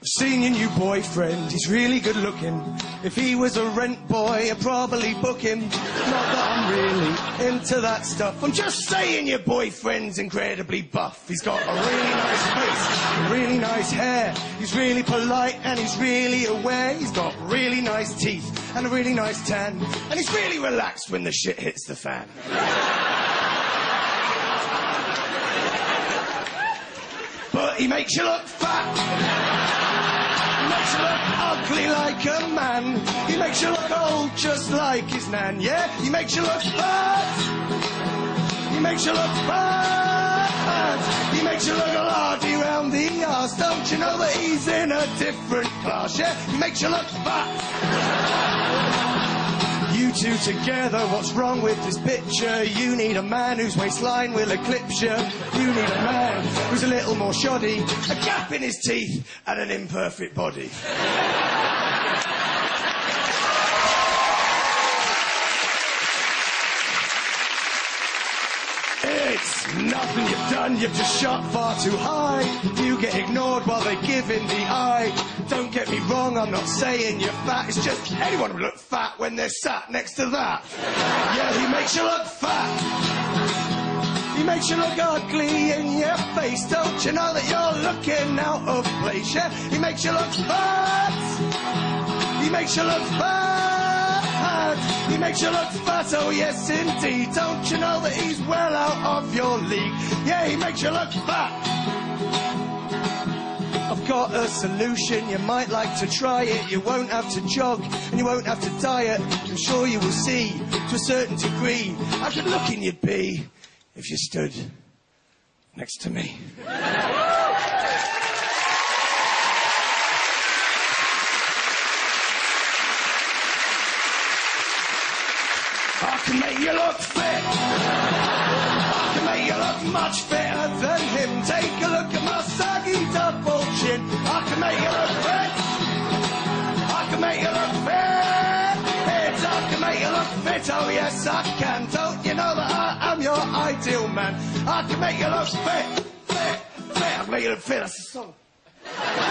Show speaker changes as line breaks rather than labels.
Seen your new boyfriend, he's really good looking. If he was a rent boy, I'd probably book him. Not that I'm really into that stuff. I'm just saying your boyfriend's incredibly buff. He's got a really nice face, really nice hair. He's really polite and he's really aware. He's got really nice teeth and a really nice tan. And he's really relaxed when the shit hits the fan. But he makes you look fat. He makes you look ugly like a man. He makes you look old just like his nan, yeah? He makes you look fat. He makes you look fat. He makes you look lardy round the arse. Don't you know that he's in a different class, yeah? He makes you look fat. You two together, what's wrong with this picture? You need a man whose waistline will eclipse you. You need a man who's a little more shoddy, a gap in his teeth and an imperfect body. It's nothing you've done, you've just shot far too high. You get ignored while they give in the eye. Don't get me wrong, I'm not saying you're fat. It's just anyone would look fat when they're sat next to that. Yeah, he makes you look fat. He makes you look ugly in your face. Don't you know that you're looking out of place? Yeah, he makes you look fat. He makes you look fat. He makes you look fat, oh yes indeed. Don't you know that he's well out of your league? Yeah, he makes you look fat. I've got a solution, you might like to try it. You won't have to jog and you won't have to diet. I'm sure you will see, to a certain degree, how good looking you'd be if you stood next to me. I can make you look fit. I can make you look much fitter than him. Take a look at my saggy double chin. I can make you look fit. I can make you look fit. I can make you look fit. Oh yes, I can. Don't you know that I am your ideal man? I can make you look fit. I can make you look fit. That's the song.